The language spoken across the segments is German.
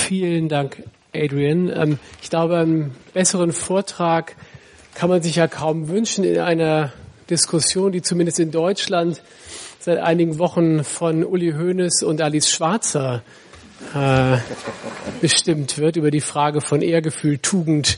Vielen Dank, Adrian. Ich glaube, einen besseren Vortrag kann man sich ja kaum wünschen in einer Diskussion, die zumindest in Deutschland seit einigen Wochen von Uli Hoeneß und Alice Schwarzer bestimmt wird, über die Frage von Ehrgefühl, Tugend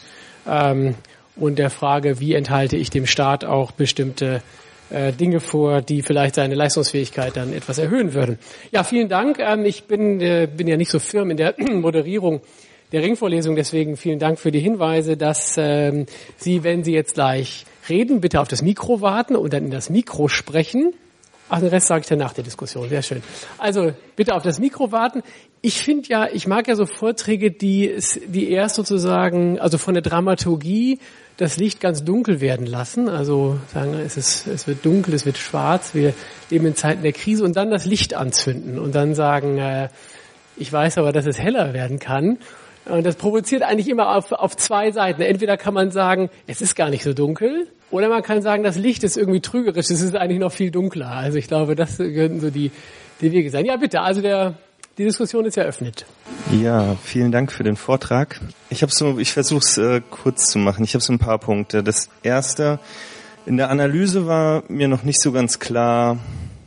und der Frage, wie enthalte ich dem Staat auch bestimmte Dinge vor, die vielleicht seine Leistungsfähigkeit dann etwas erhöhen würden. Ja, vielen Dank. Ich bin ja nicht so firm in der Moderierung der Ringvorlesung, deswegen vielen Dank für die Hinweise, dass Sie, wenn Sie jetzt gleich reden, bitte auf das Mikro warten und dann in das Mikro sprechen. Ach, den Rest sage ich dann nach der Diskussion. Sehr schön. Also bitte auf das Mikro warten. Ich mag ja so Vorträge, die erst sozusagen, also von der Dramaturgie, das Licht ganz dunkel werden lassen. Also sagen, es wird dunkel, es wird schwarz, wir leben in Zeiten der Krise und dann das Licht anzünden und dann sagen, ich weiß aber, dass es heller werden kann. Und das provoziert eigentlich immer auf zwei Seiten. Entweder kann man sagen, es ist gar nicht so dunkel, oder man kann sagen, das Licht ist irgendwie trügerisch, es ist eigentlich noch viel dunkler. Also ich glaube, das könnten so die Wege sein. Ja, bitte, also die Diskussion ist eröffnet. Ja, vielen Dank für den Vortrag. Ich versuche es kurz zu machen. Ich habe so ein paar Punkte. Das erste, in der Analyse war mir noch nicht so ganz klar,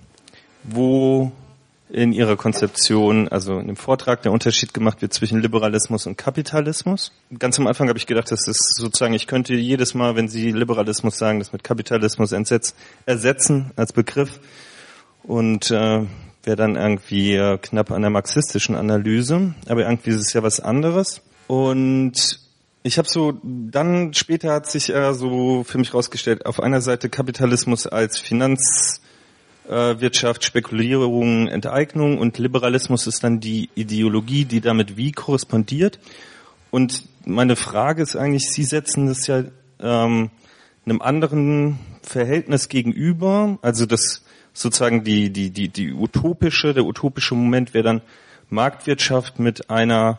wo in Ihrer Konzeption, also in dem Vortrag, der Unterschied gemacht wird zwischen Liberalismus und Kapitalismus. Ganz am Anfang habe ich gedacht, das ist sozusagen, ich könnte jedes Mal, wenn Sie Liberalismus sagen, das mit Kapitalismus ersetzen als Begriff und wäre dann irgendwie knapp an der marxistischen Analyse, aber irgendwie ist es ja was anderes. Und ich habe dann später hat sich so für mich rausgestellt, auf einer Seite Kapitalismus als Finanzwirtschaft, Spekulierung, Enteignung und Liberalismus ist dann die Ideologie, die damit wie korrespondiert. Und meine Frage ist eigentlich, Sie setzen das ja einem anderen Verhältnis gegenüber, also das sozusagen der utopische Moment wäre dann Marktwirtschaft mit einer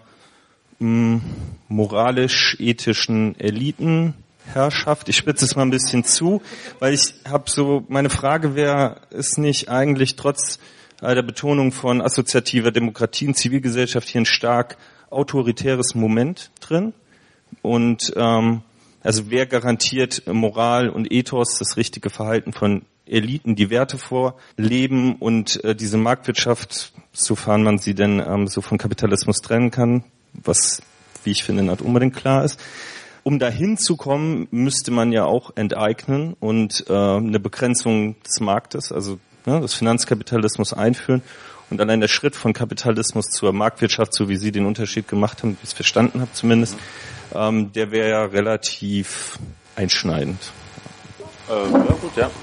moralisch-ethischen Elitenherrschaft. Ich spitze es mal ein bisschen zu, weil meine Frage wäre, ist nicht eigentlich trotz der Betonung von assoziativer Demokratie und Zivilgesellschaft hier ein stark autoritäres Moment drin? Und also wer garantiert Moral und Ethos, das richtige Verhalten von Eliten, die Werte vorleben und diese Marktwirtschaft, sofern man sie denn so von Kapitalismus trennen kann, was, wie ich finde, nicht unbedingt klar ist. Um dahin zu kommen, müsste man ja auch enteignen und eine Begrenzung des Marktes, also des Finanzkapitalismus einführen. Und allein der Schritt von Kapitalismus zur Marktwirtschaft, so wie Sie den Unterschied gemacht haben, wie ich es verstanden habe zumindest, der wäre ja relativ einschneidend. Ja, gut, ja.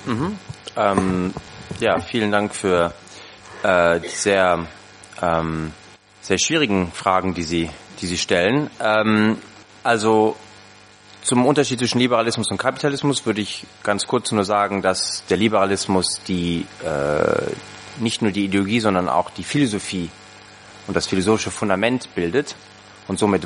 Ja, vielen Dank für die sehr schwierigen Fragen, die Sie stellen. Also zum Unterschied zwischen Liberalismus und Kapitalismus würde ich ganz kurz nur sagen, dass der Liberalismus nicht nur die Ideologie, sondern auch die Philosophie und das philosophische Fundament bildet und somit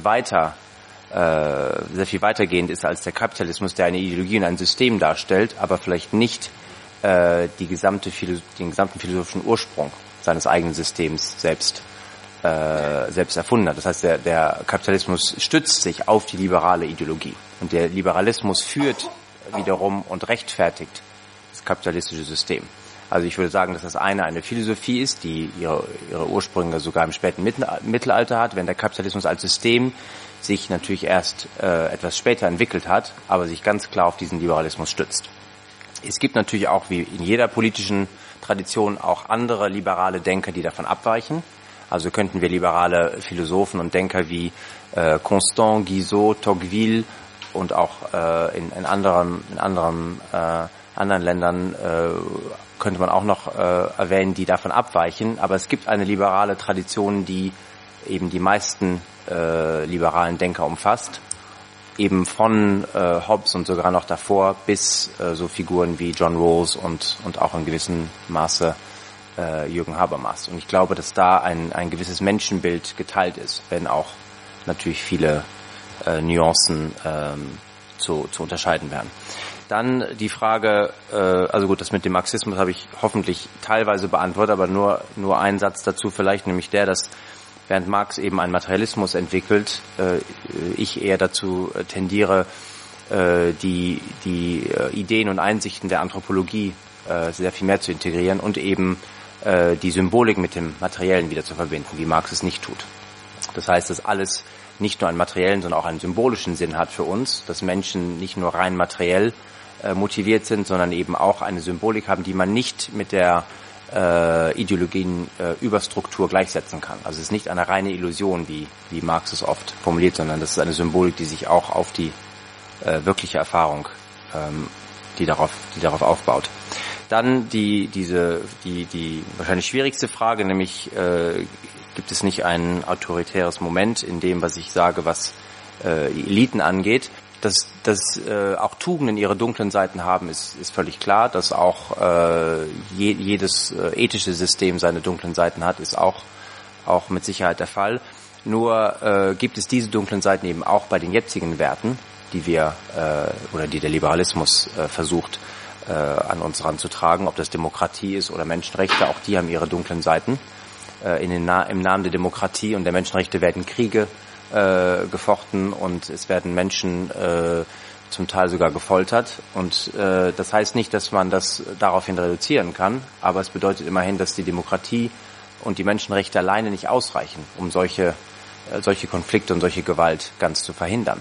sehr viel weitergehend ist als der Kapitalismus, der eine Ideologie und ein System darstellt, aber vielleicht nicht den gesamten philosophischen Ursprung seines eigenen Systems selbst erfunden hat. Das heißt, der Kapitalismus stützt sich auf die liberale Ideologie und der Liberalismus führt wiederum und rechtfertigt das kapitalistische System. Also ich würde sagen, dass das eine Philosophie ist, die ihre Ursprünge sogar im späten Mittelalter hat, wenn der Kapitalismus als System sich natürlich erst etwas später entwickelt hat, aber sich ganz klar auf diesen Liberalismus stützt. Es gibt natürlich auch, wie in jeder politischen Tradition, auch andere liberale Denker, die davon abweichen. Also könnten wir liberale Philosophen und Denker wie Constant, Guizot, Tocqueville und auch in anderen Ländern könnte man auch noch erwähnen, die davon abweichen. Aber es gibt eine liberale Tradition, die eben die meisten liberalen Denker umfasst, eben von Hobbes und sogar noch davor bis so Figuren wie John Rawls und auch in gewissem Maße Jürgen Habermas. Und ich glaube, dass da ein gewisses Menschenbild geteilt ist, wenn auch natürlich viele Nuancen zu unterscheiden wären. Dann die Frage, also gut, das mit dem Marxismus habe ich hoffentlich teilweise beantwortet, aber nur ein Satz dazu vielleicht, nämlich der, dass während Marx eben einen Materialismus entwickelt, ich eher dazu tendiere, die Ideen und Einsichten der Anthropologie sehr viel mehr zu integrieren und eben die Symbolik mit dem Materiellen wieder zu verbinden, wie Marx es nicht tut. Das heißt, dass alles nicht nur einen materiellen, sondern auch einen symbolischen Sinn hat für uns, dass Menschen nicht nur rein materiell motiviert sind, sondern eben auch eine Symbolik haben, die man nicht mit der Ideologien-Überstruktur gleichsetzen kann. Also es ist nicht eine reine Illusion, wie Marx es oft formuliert, sondern das ist eine Symbolik, die sich auch auf die wirkliche Erfahrung, die darauf aufbaut. Dann die wahrscheinlich schwierigste Frage, nämlich gibt es nicht ein autoritäres Moment in dem, was ich sage, was Eliten angeht. Dass auch Tugenden ihre dunklen Seiten haben, ist völlig klar. Dass auch jedes ethische System seine dunklen Seiten hat, ist auch mit Sicherheit der Fall. Nur gibt es diese dunklen Seiten eben auch bei den jetzigen Werten, die wir oder die der Liberalismus versucht an uns ranzutragen, ob das Demokratie ist oder Menschenrechte, auch die haben ihre dunklen Seiten. Im Namen der Demokratie und der Menschenrechte werden Kriege gefochten und es werden Menschen zum Teil sogar gefoltert. Und das heißt nicht, dass man das daraufhin reduzieren kann, aber es bedeutet immerhin, dass die Demokratie und die Menschenrechte alleine nicht ausreichen, um solche Konflikte und solche Gewalt ganz zu verhindern.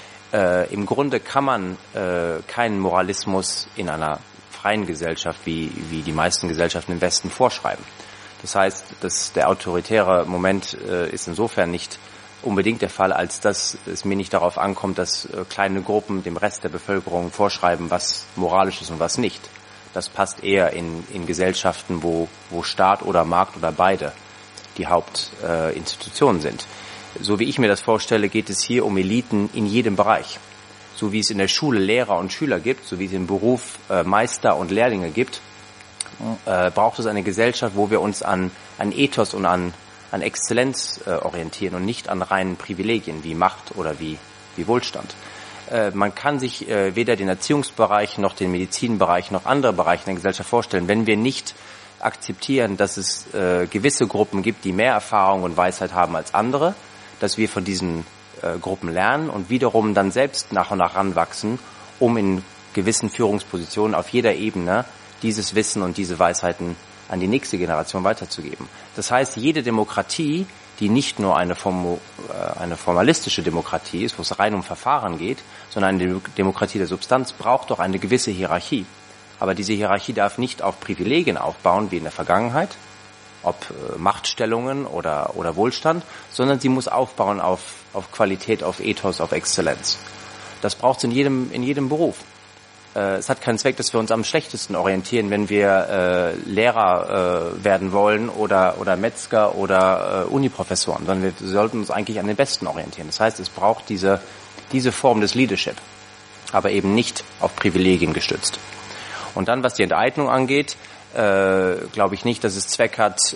Im Grunde kann man keinen Moralismus in einer freien Gesellschaft, wie die meisten Gesellschaften im Westen vorschreiben. Das heißt, dass der autoritäre Moment ist insofern nicht unbedingt der Fall, als dass es mir nicht darauf ankommt, dass kleine Gruppen dem Rest der Bevölkerung vorschreiben, was moralisch ist und was nicht. Das passt eher in Gesellschaften, wo Staat oder Markt oder beide die Hauptinstitutionen sind. So wie ich mir das vorstelle, geht es hier um Eliten in jedem Bereich. So wie es in der Schule Lehrer und Schüler gibt, so wie es im Beruf Meister und Lehrlinge gibt, braucht es eine Gesellschaft, wo wir uns an Ethos und an Exzellenz orientieren und nicht an reinen Privilegien wie Macht oder wie Wohlstand. Man kann sich weder den Erziehungsbereich noch den Medizinbereich noch andere Bereiche in der Gesellschaft vorstellen, wenn wir nicht akzeptieren, dass es gewisse Gruppen gibt, die mehr Erfahrung und Weisheit haben als andere, dass wir von diesen Gruppen lernen und wiederum dann selbst nach und nach ranwachsen, um in gewissen Führungspositionen auf jeder Ebene dieses Wissen und diese Weisheiten an die nächste Generation weiterzugeben. Das heißt, jede Demokratie, die nicht nur eine formalistische Demokratie ist, wo es rein um Verfahren geht, sondern eine Demokratie der Substanz, braucht doch eine gewisse Hierarchie. Aber diese Hierarchie darf nicht auf Privilegien aufbauen, wie in der Vergangenheit, ob Machtstellungen oder Wohlstand, sondern sie muss aufbauen auf Qualität, auf Ethos, auf Exzellenz. Das braucht es in jedem Beruf. Es hat keinen Zweck, dass wir uns am schlechtesten orientieren, wenn wir Lehrer werden wollen oder Metzger oder Uniprofessoren, sondern wir sollten uns eigentlich an den Besten orientieren. Das heißt, es braucht diese Form des Leadership, aber eben nicht auf Privilegien gestützt. Und dann, was die Enteignung angeht, glaube ich nicht, dass es Zweck hat,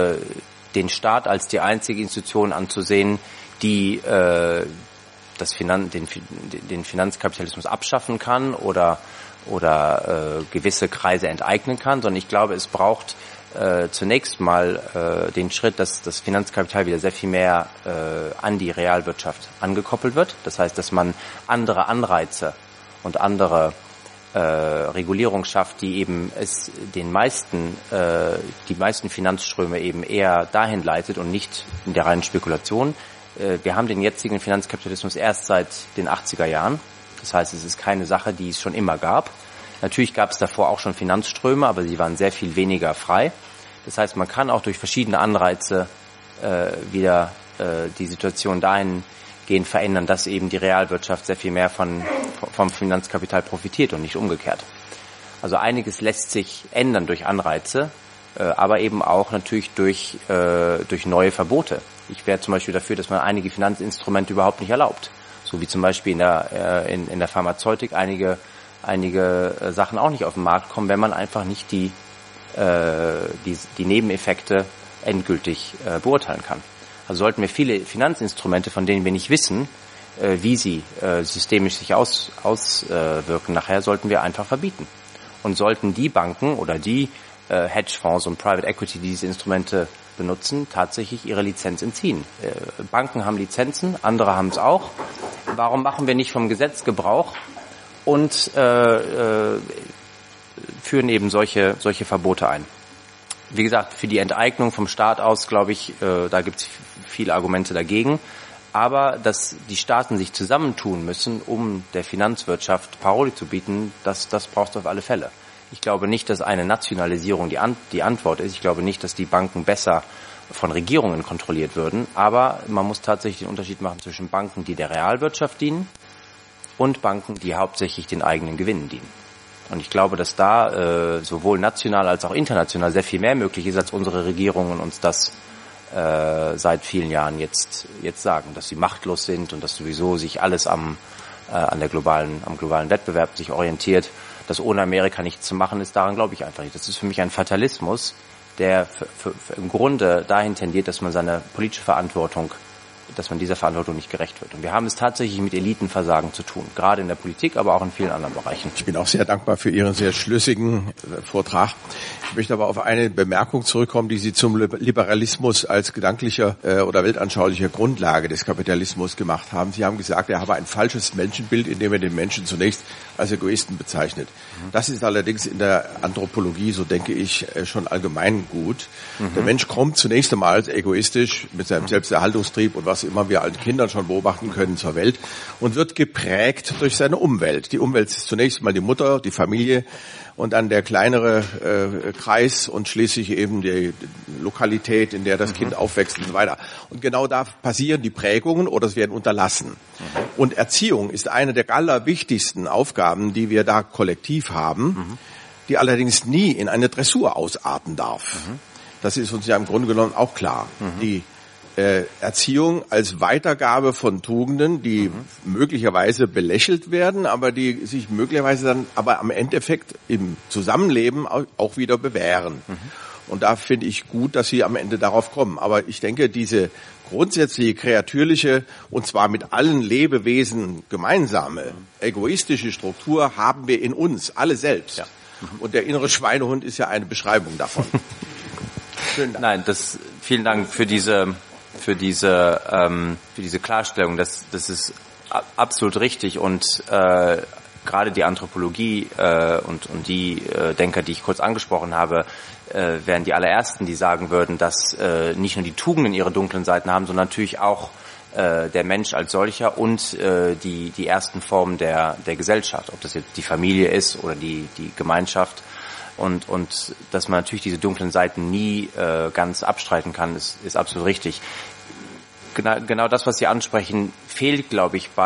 den Staat als die einzige Institution anzusehen, die den Finanzkapitalismus abschaffen kann oder gewisse Kreise enteignen kann, sondern ich glaube, es braucht zunächst mal den Schritt, dass das Finanzkapital wieder sehr viel mehr an die Realwirtschaft angekoppelt wird. Das heißt, dass man andere Anreize und andere Regulierung schafft, die eben die meisten Finanzströme eben eher dahin leitet und nicht in der reinen Spekulation. Wir haben den jetzigen Finanzkapitalismus erst seit den 80er Jahren. Das heißt, es ist keine Sache, die es schon immer gab. Natürlich gab es davor auch schon Finanzströme, aber sie waren sehr viel weniger frei. Das heißt, man kann auch durch verschiedene Anreize wieder die Situation dahingehend verändern, dass eben die Realwirtschaft sehr viel mehr vom Finanzkapital profitiert und nicht umgekehrt. Also einiges lässt sich ändern durch Anreize, aber eben auch natürlich durch neue Verbote. Ich wäre zum Beispiel dafür, dass man einige Finanzinstrumente überhaupt nicht erlaubt. So wie zum Beispiel in der Pharmazeutik einige Sachen auch nicht auf den Markt kommen, wenn man einfach nicht die Nebeneffekte endgültig beurteilen kann. Also sollten wir viele Finanzinstrumente, von denen wir nicht wissen, wie sie systemisch sich auswirken nachher, sollten wir einfach verbieten. Und sollten die Banken oder die Hedgefonds und Private Equity, die diese Instrumente benutzen, tatsächlich ihre Lizenz entziehen. Banken haben Lizenzen, andere haben es auch. Warum machen wir nicht vom Gesetz Gebrauch und führen eben solche Verbote ein? Wie gesagt, für die Enteignung vom Staat aus, glaube ich, da gibt es viele Argumente dagegen. Aber dass die Staaten sich zusammentun müssen, um der Finanzwirtschaft Paroli zu bieten, das braucht es auf alle Fälle. Ich glaube nicht, dass eine Nationalisierung die Antwort ist. Ich glaube nicht, dass die Banken besser von Regierungen kontrolliert würden. Aber man muss tatsächlich den Unterschied machen zwischen Banken, die der Realwirtschaft dienen, und Banken, die hauptsächlich den eigenen Gewinnen dienen. Und ich glaube, dass da sowohl national als auch international sehr viel mehr möglich ist, als unsere Regierungen uns das seit vielen Jahren jetzt sagen, dass sie machtlos sind und dass sowieso sich alles am globalen Wettbewerb sich orientiert. Dass ohne Amerika nichts zu machen ist, daran glaube ich einfach nicht. Das ist für mich ein Fatalismus, der im Grunde dahin tendiert, dass man seine politische Verantwortung, dass man dieser Verantwortung nicht gerecht wird. Und wir haben es tatsächlich mit Elitenversagen zu tun, gerade in der Politik, aber auch in vielen anderen Bereichen. Ich bin auch sehr dankbar für Ihren sehr schlüssigen Vortrag. Ich möchte aber auf eine Bemerkung zurückkommen, die Sie zum Liberalismus als gedanklicher oder weltanschaulicher Grundlage des Kapitalismus gemacht haben. Sie haben gesagt, er habe ein falsches Menschenbild, indem er den Menschen zunächst als Egoisten bezeichnet. Das ist allerdings in der Anthropologie, so denke ich, schon allgemein gut. Der Mensch kommt zunächst einmal als egoistisch mit seinem Selbsterhaltungstrieb und was immer wir als Kindern schon beobachten können zur Welt und wird geprägt durch seine Umwelt. Die Umwelt ist zunächst mal die Mutter, die Familie und dann der kleinere Kreis und schließlich eben die Lokalität, in der das Kind aufwächst und so weiter. Und genau da passieren die Prägungen oder es werden unterlassen. Und Erziehung ist eine der allerwichtigsten Aufgaben, die wir da kollektiv haben, die allerdings nie in eine Dressur ausarten darf. Das ist uns ja im Grunde genommen auch klar. Die Erziehung als Weitergabe von Tugenden, die möglicherweise belächelt werden, aber die sich möglicherweise dann aber am Endeffekt im Zusammenleben auch wieder bewähren. Und da finde ich gut, dass Sie am Ende darauf kommen. Aber ich denke, diese grundsätzliche, kreatürliche und zwar mit allen Lebewesen gemeinsame, egoistische Struktur haben wir in uns, alle selbst. Ja. Und der innere Schweinehund ist ja eine Beschreibung davon. Schönen Dank. Nein, vielen Dank für diese Klarstellung. Das ist absolut richtig und gerade die Anthropologie und die Denker, die ich kurz angesprochen habe, wären die allerersten, die sagen würden, dass nicht nur die Tugenden ihre dunklen Seiten haben, sondern natürlich auch der Mensch als solcher und die ersten Formen der Gesellschaft, ob das jetzt die Familie ist oder die Gemeinschaft. Und dass man natürlich diese dunklen Seiten nie ganz abstreiten kann, ist absolut richtig. Genau das, was Sie ansprechen, fehlt, glaube ich,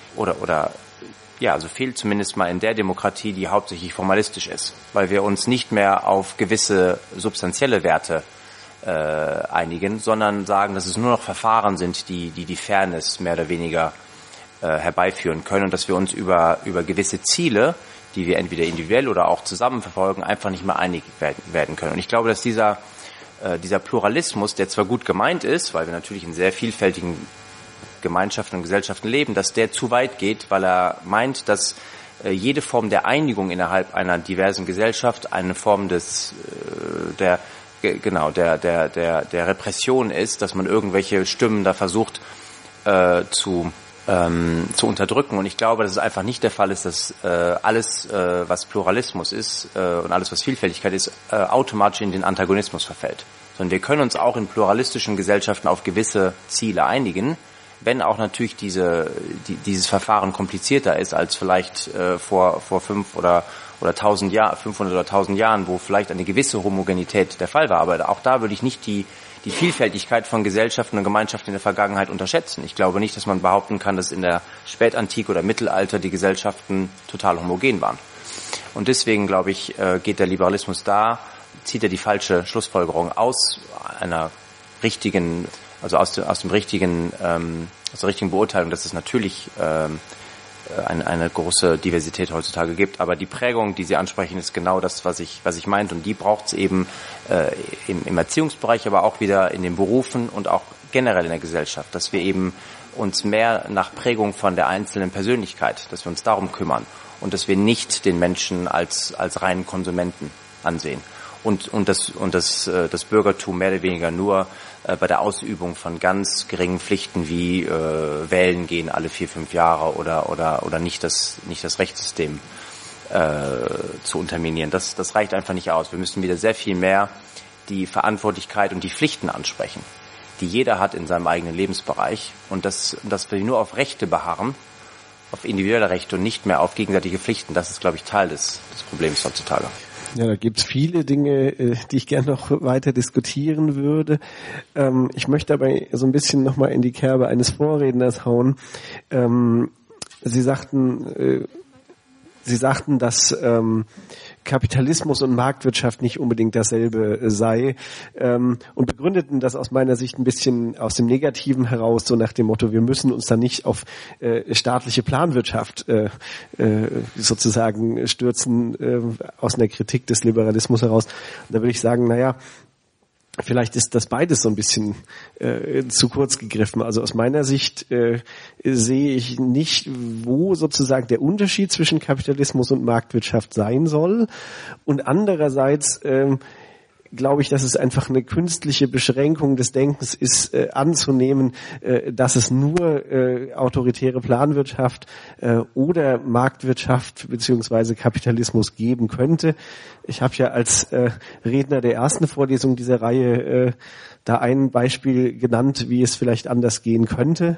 fehlt zumindest mal in der Demokratie, die hauptsächlich formalistisch ist, weil wir uns nicht mehr auf gewisse substanzielle Werte einigen, sondern sagen, dass es nur noch Verfahren sind, die Fairness mehr oder weniger herbeiführen können und dass wir uns über gewisse Ziele, die wir entweder individuell oder auch zusammen verfolgen, einfach nicht mehr einig werden können. Und ich glaube, dass dieser Pluralismus, der zwar gut gemeint ist, weil wir natürlich in sehr vielfältigen Gemeinschaften und Gesellschaften leben, dass der zu weit geht, weil er meint, dass jede Form der Einigung innerhalb einer diversen Gesellschaft eine Form der Repression ist, dass man irgendwelche Stimmen da versucht zu unterdrücken. Und ich glaube, dass es einfach nicht der Fall ist, dass alles, was Pluralismus ist und alles, was Vielfältigkeit ist, automatisch in den Antagonismus verfällt. Sondern wir können uns auch in pluralistischen Gesellschaften auf gewisse Ziele einigen, wenn auch natürlich dieses Verfahren komplizierter ist als vielleicht vor 500 oder 1000 Jahren, wo vielleicht eine gewisse Homogenität der Fall war. Aber auch da würde ich nicht die Vielfältigkeit von Gesellschaften und Gemeinschaften in der Vergangenheit unterschätzen. Ich glaube nicht, dass man behaupten kann, dass in der Spätantike oder Mittelalter die Gesellschaften total homogen waren. Und deswegen, glaube ich, geht der Liberalismus zieht er die falsche Schlussfolgerung aus einer richtigen, also aus der richtigen Beurteilung, dass es natürlich eine große Diversität heutzutage gibt. Aber die Prägung, die Sie ansprechen, ist genau das, was ich meinte. Und die braucht es eben im Erziehungsbereich, aber auch wieder in den Berufen und auch generell in der Gesellschaft, dass wir eben uns mehr nach Prägung von der einzelnen Persönlichkeit, dass wir uns darum kümmern und dass wir nicht den Menschen als reinen Konsumenten ansehen. und das Bürgertum mehr oder weniger nur bei der Ausübung von ganz geringen Pflichten wie wählen gehen alle 4-5 Jahre oder nicht das Rechtssystem zu unterminieren. Das reicht einfach nicht aus. Wir müssen wieder sehr viel mehr die Verantwortlichkeit und die Pflichten ansprechen, die jeder hat in seinem eigenen Lebensbereich, und dass wir nur auf Rechte beharren, auf individuelle Rechte und nicht mehr auf gegenseitige Pflichten, das ist, glaube ich, Teil des Problems heutzutage. Ja, da gibt's viele Dinge, die ich gerne noch weiter diskutieren würde. Ich möchte aber so ein bisschen nochmal in die Kerbe eines Vorredners hauen. Sie sagten, dass Kapitalismus und Marktwirtschaft nicht unbedingt dasselbe sei, und begründeten das aus meiner Sicht ein bisschen aus dem Negativen heraus, so nach dem Motto, wir müssen uns da nicht auf staatliche Planwirtschaft sozusagen stürzen, aus einer Kritik des Liberalismus heraus. Und da würde ich sagen, vielleicht ist das beides so ein bisschen zu kurz gegriffen. Also aus meiner Sicht sehe ich nicht, wo sozusagen der Unterschied zwischen Kapitalismus und Marktwirtschaft sein soll. Und andererseits glaube ich, dass es einfach eine künstliche Beschränkung des Denkens ist, anzunehmen, dass es nur autoritäre Planwirtschaft oder Marktwirtschaft beziehungsweise Kapitalismus geben könnte. Ich habe ja als Redner der ersten Vorlesung dieser Reihe da ein Beispiel genannt, wie es vielleicht anders gehen könnte,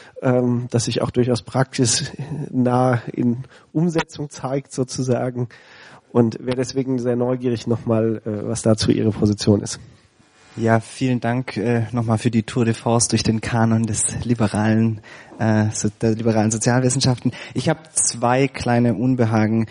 das sich auch durchaus praxisnah in Umsetzung zeigt sozusagen. Und wäre deswegen sehr neugierig nochmal, was dazu Ihre Position ist. Ja, vielen Dank nochmal für die Tour de Force durch den Kanon der liberalen Sozialwissenschaften. Ich habe 2 kleine Unbehagen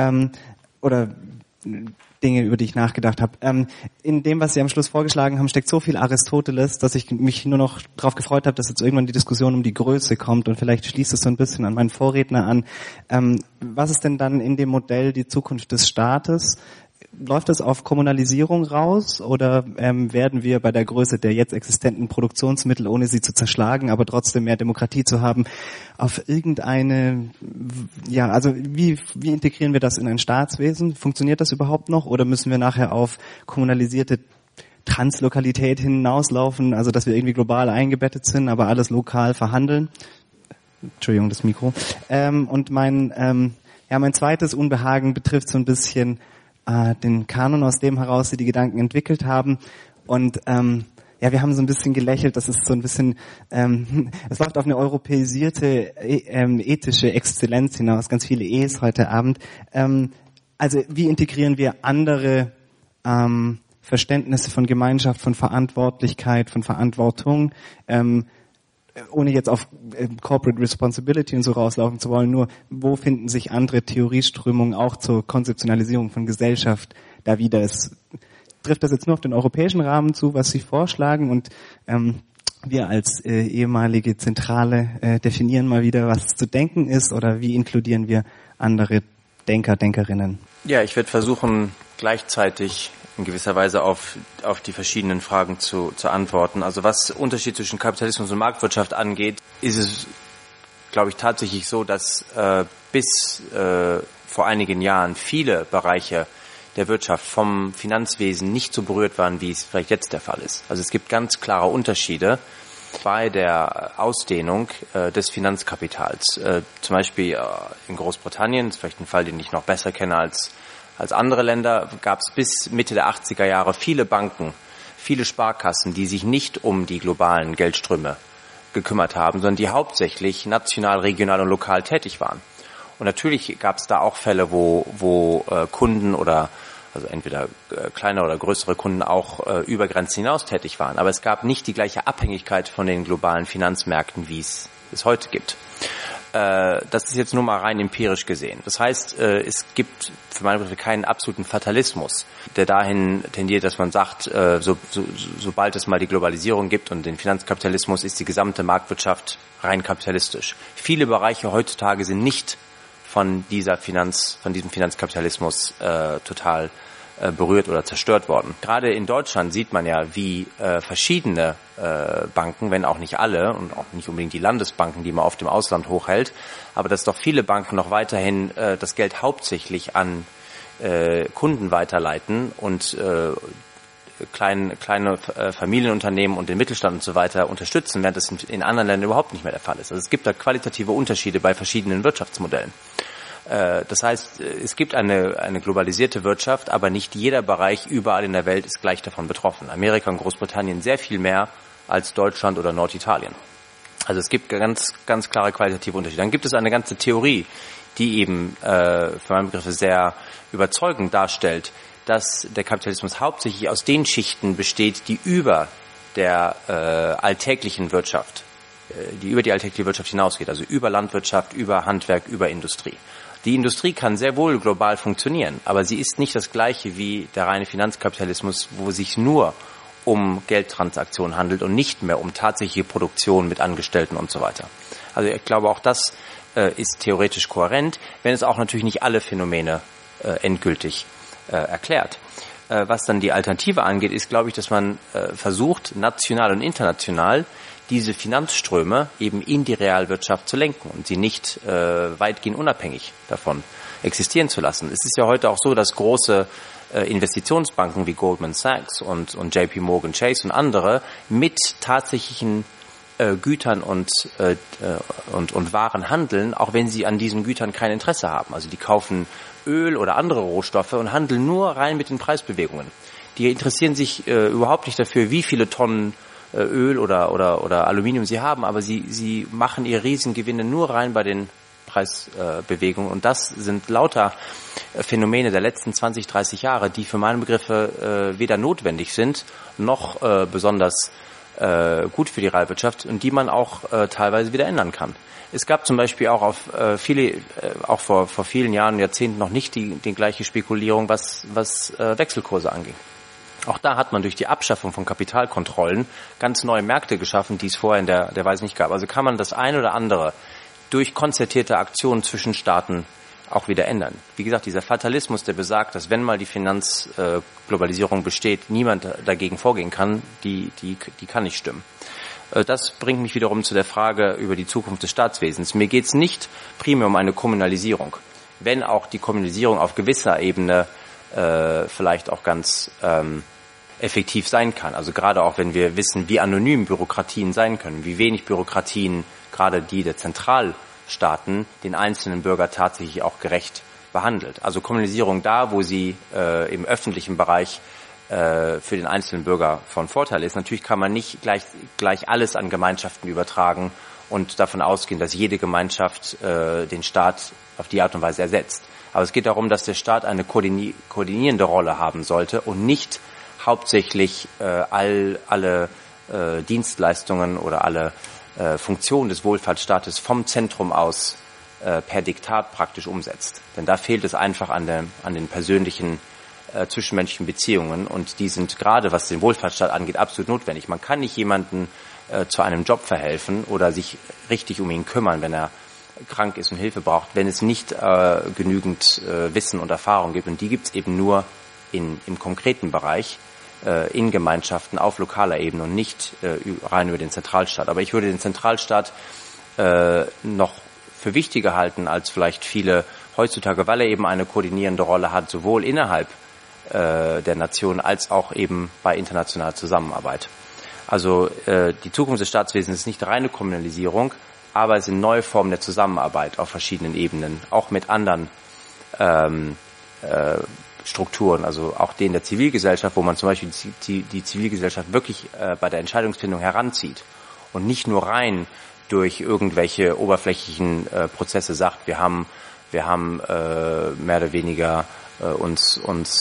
oder Dinge, über die ich nachgedacht habe. In dem, was Sie am Schluss vorgeschlagen haben, steckt so viel Aristoteles, dass ich mich nur noch darauf gefreut habe, dass jetzt irgendwann die Diskussion um die Größe kommt, und vielleicht schließt es so ein bisschen an meinen Vorredner an. Was ist denn dann in dem Modell die Zukunft des Staates? Läuft das auf Kommunalisierung raus, oder werden wir bei der Größe der jetzt existenten Produktionsmittel, ohne sie zu zerschlagen, aber trotzdem mehr Demokratie zu haben, auf irgendeine, also wie integrieren wir das in ein Staatswesen? Funktioniert das überhaupt noch, oder müssen wir nachher auf kommunalisierte Translokalität hinauslaufen, also dass wir irgendwie global eingebettet sind, aber alles lokal verhandeln? Entschuldigung, das Mikro. Und mein zweites Unbehagen betrifft so ein bisschen den Kanon, aus dem heraus Sie die Gedanken entwickelt haben. Und wir haben so ein bisschen gelächelt, das ist so ein bisschen, es läuft auf eine europäisierte ethische Exzellenz hinaus, ganz viele E's heute Abend. Also wie integrieren wir andere Verständnisse von Gemeinschaft, von Verantwortlichkeit, von Verantwortung, ohne jetzt auf Corporate Responsibility und so rauslaufen zu wollen, nur wo finden sich andere Theorieströmungen auch zur Konzeptionalisierung von Gesellschaft da wieder? Trifft das jetzt nur auf den europäischen Rahmen zu, was Sie vorschlagen, und wir als ehemalige Zentrale definieren mal wieder, was zu denken ist, oder wie inkludieren wir andere Denker, Denkerinnen? Ja, ich werde versuchen, gleichzeitig in gewisser Weise auf die verschiedenen Fragen zu antworten. Also was Unterschied zwischen Kapitalismus und Marktwirtschaft angeht, ist es, glaube ich, tatsächlich so, dass bis vor einigen Jahren viele Bereiche der Wirtschaft vom Finanzwesen nicht so berührt waren, wie es vielleicht jetzt der Fall ist. Also es gibt ganz klare Unterschiede bei der Ausdehnung des Finanzkapitals. Zum Beispiel in Großbritannien, das ist vielleicht ein Fall, den ich noch besser kenne als andere Länder, gab es bis Mitte der 80er Jahre viele Banken, viele Sparkassen, die sich nicht um die globalen Geldströme gekümmert haben, sondern die hauptsächlich national, regional und lokal tätig waren. Und natürlich gab es da auch Fälle, wo Kunden also entweder kleine oder größere Kunden auch über Grenzen hinaus tätig waren. Aber es gab nicht die gleiche Abhängigkeit von den globalen Finanzmärkten, wie es heute gibt. Das ist jetzt nur mal rein empirisch gesehen. Das heißt, es gibt für meine Begriffe keinen absoluten Fatalismus, der dahin tendiert, dass man sagt, sobald es mal die Globalisierung gibt und den Finanzkapitalismus, ist die gesamte Marktwirtschaft rein kapitalistisch. Viele Bereiche heutzutage sind nicht von diesem Finanzkapitalismus total berührt oder zerstört worden. Gerade in Deutschland sieht man ja, wie verschiedene Banken, wenn auch nicht alle und auch nicht unbedingt die Landesbanken, die man oft im Ausland hochhält, aber dass doch viele Banken noch weiterhin das Geld hauptsächlich an Kunden weiterleiten und kleine Familienunternehmen und den Mittelstand und so weiter unterstützen, während das in anderen Ländern überhaupt nicht mehr der Fall ist. Also es gibt da qualitative Unterschiede bei verschiedenen Wirtschaftsmodellen. Das heißt, es gibt eine globalisierte Wirtschaft, aber nicht jeder Bereich überall in der Welt ist gleich davon betroffen. Amerika und Großbritannien sehr viel mehr als Deutschland oder Norditalien. Also es gibt ganz, ganz klare qualitative Unterschiede. Dann gibt es eine ganze Theorie, die eben für meine Begriffe sehr überzeugend darstellt, dass der Kapitalismus hauptsächlich aus den Schichten besteht, die über der alltäglichen Wirtschaft, die über die alltägliche Wirtschaft hinausgeht, also über Landwirtschaft, über Handwerk, über Industrie. Die Industrie kann sehr wohl global funktionieren, aber sie ist nicht das Gleiche wie der reine Finanzkapitalismus, wo es sich nur um Geldtransaktionen handelt und nicht mehr um tatsächliche Produktion mit Angestellten und so weiter. Also ich glaube, auch das ist theoretisch kohärent, wenn es auch natürlich nicht alle Phänomene endgültig erklärt. Was dann die Alternative angeht, ist, glaube ich, dass man versucht, national und international diese Finanzströme eben in die Realwirtschaft zu lenken und sie nicht weitgehend unabhängig davon existieren zu lassen. Es ist ja heute auch so, dass große Investitionsbanken wie Goldman Sachs und JP Morgan Chase und andere mit tatsächlichen Gütern und Waren handeln, auch wenn sie an diesen Gütern kein Interesse haben. Also die kaufen Öl oder andere Rohstoffe und handeln nur rein mit den Preisbewegungen. Die interessieren sich überhaupt nicht dafür, wie viele Tonnen Öl oder Aluminium sie haben, aber sie machen ihre Riesengewinne nur rein bei den Preisbewegungen. Und das sind lauter Phänomene der letzten 20, 30 Jahre, die für meine Begriffe weder notwendig sind, noch besonders gut für die Realwirtschaft und die man auch teilweise wieder ändern kann. Es gab zum Beispiel auch auch vor vielen Jahren, Jahrzehnten noch nicht die gleiche Spekulierung, was Wechselkurse anging. Auch da hat man durch die Abschaffung von Kapitalkontrollen ganz neue Märkte geschaffen, die es vorher in der Weise nicht gab. Also kann man das eine oder andere durch konzertierte Aktionen zwischen Staaten auch wieder ändern. Wie gesagt, dieser Fatalismus, der besagt, dass wenn mal die Finanzglobalisierung besteht, niemand dagegen vorgehen kann, die kann nicht stimmen. Das bringt mich wiederum zu der Frage über die Zukunft des Staatswesens. Mir geht es nicht primär um eine Kommunalisierung, wenn auch die Kommunalisierung auf gewisser Ebene vielleicht auch ganz effektiv sein kann. Also gerade auch, wenn wir wissen, wie anonym Bürokratien sein können, wie wenig Bürokratien, gerade die der Zentralstaaten, den einzelnen Bürger tatsächlich auch gerecht behandelt. Also Kommunalisierung da, wo sie im öffentlichen Bereich für den einzelnen Bürger von Vorteil ist. Natürlich kann man nicht gleich alles an Gemeinschaften übertragen und davon ausgehen, dass jede Gemeinschaft den Staat auf die Art und Weise ersetzt. Aber es geht darum, dass der Staat eine koordinierende Rolle haben sollte und nicht hauptsächlich alle Dienstleistungen oder alle Funktionen des Wohlfahrtsstaates vom Zentrum aus per Diktat praktisch umsetzt. Denn da fehlt es einfach an den persönlichen zwischenmenschlichen Beziehungen und die sind gerade, was den Wohlfahrtsstaat angeht, absolut notwendig. Man kann nicht jemanden zu einem Job verhelfen oder sich richtig um ihn kümmern, wenn er krank ist und Hilfe braucht, wenn es nicht genügend Wissen und Erfahrung gibt. Und die gibt es eben nur im konkreten Bereich, in Gemeinschaften auf lokaler Ebene und nicht rein über den Zentralstaat. Aber ich würde den Zentralstaat noch für wichtiger halten als vielleicht viele heutzutage, weil er eben eine koordinierende Rolle hat, sowohl innerhalb der Nation als auch eben bei internationaler Zusammenarbeit. Also die Zukunft des Staatswesens ist nicht reine Kommunalisierung, aber es sind neue Formen der Zusammenarbeit auf verschiedenen Ebenen, auch mit anderen Strukturen, also auch denen der Zivilgesellschaft, wo man zum Beispiel die Zivilgesellschaft wirklich bei der Entscheidungsfindung heranzieht und nicht nur rein durch irgendwelche oberflächlichen Prozesse sagt, wir haben mehr oder weniger uns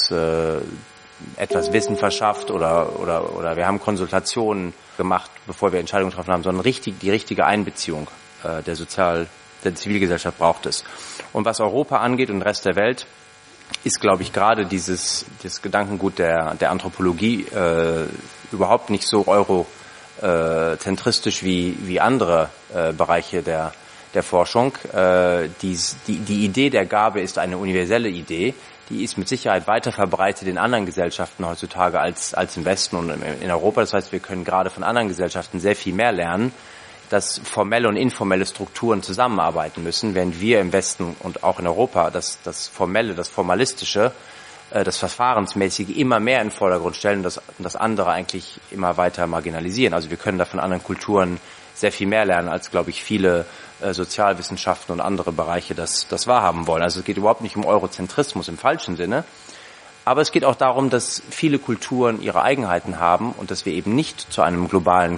etwas Wissen verschafft oder wir haben Konsultationen gemacht, bevor wir Entscheidungen getroffen haben, sondern die richtige Einbeziehung der Zivilgesellschaft braucht es. Und was Europa angeht und den Rest der Welt, ist, glaube ich, gerade das Gedankengut der Anthropologie überhaupt nicht so eurozentristisch wie andere Bereiche der Forschung. Die Idee der Gabe ist eine universelle Idee, die ist mit Sicherheit weiter verbreitet in anderen Gesellschaften heutzutage als im Westen und in Europa. Das heißt, wir können gerade von anderen Gesellschaften sehr viel mehr lernen. dass formelle und informelle Strukturen zusammenarbeiten müssen, während wir im Westen und auch in Europa das Formelle, das Formalistische, das Verfahrensmäßige immer mehr in den Vordergrund stellen und das andere eigentlich immer weiter marginalisieren. Also wir können da von anderen Kulturen sehr viel mehr lernen, als, glaube ich, viele Sozialwissenschaften und andere Bereiche das wahrhaben wollen. Also es geht überhaupt nicht um Eurozentrismus im falschen Sinne, aber es geht auch darum, dass viele Kulturen ihre Eigenheiten haben und dass wir eben nicht zu einer globalen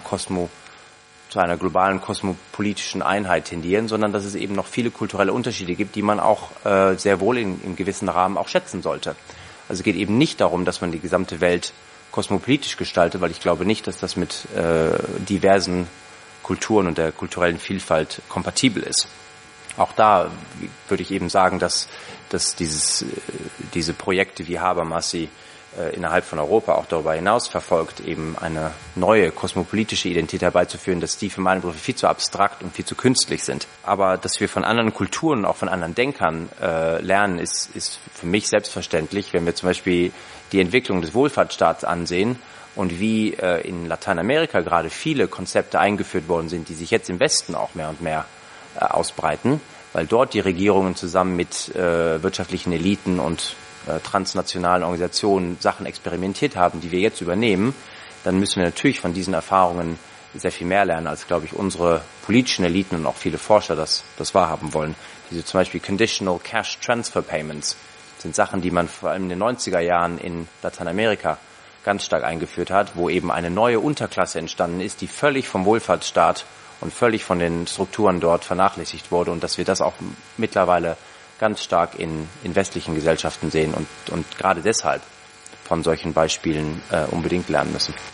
kosmopolitischen Einheit tendieren, sondern dass es eben noch viele kulturelle Unterschiede gibt, die man auch sehr wohl in gewissen Rahmen auch schätzen sollte. Also es geht eben nicht darum, dass man die gesamte Welt kosmopolitisch gestaltet, weil ich glaube nicht, dass das mit diversen Kulturen und der kulturellen Vielfalt kompatibel ist. Auch da würde ich eben sagen, dass diese Projekte wie Habermassi innerhalb von Europa auch darüber hinaus verfolgt, eben eine neue kosmopolitische Identität herbeizuführen, dass die für meine Begriffe viel zu abstrakt und viel zu künstlich sind. Aber dass wir von anderen Kulturen, auch von anderen Denkern lernen, ist für mich selbstverständlich, wenn wir zum Beispiel die Entwicklung des Wohlfahrtsstaats ansehen und wie in Lateinamerika gerade viele Konzepte eingeführt worden sind, die sich jetzt im Westen auch mehr und mehr ausbreiten, weil dort die Regierungen zusammen mit wirtschaftlichen Eliten und transnationalen Organisationen Sachen experimentiert haben, die wir jetzt übernehmen, dann müssen wir natürlich von diesen Erfahrungen sehr viel mehr lernen, als, glaube ich, unsere politischen Eliten und auch viele Forscher das wahrhaben wollen. Diese zum Beispiel Conditional Cash Transfer Payments sind Sachen, die man vor allem in den 90er Jahren in Lateinamerika ganz stark eingeführt hat, wo eben eine neue Unterklasse entstanden ist, die völlig vom Wohlfahrtsstaat und völlig von den Strukturen dort vernachlässigt wurde und dass wir das auch mittlerweile ganz stark in westlichen Gesellschaften sehen und gerade deshalb von solchen Beispielen unbedingt lernen müssen.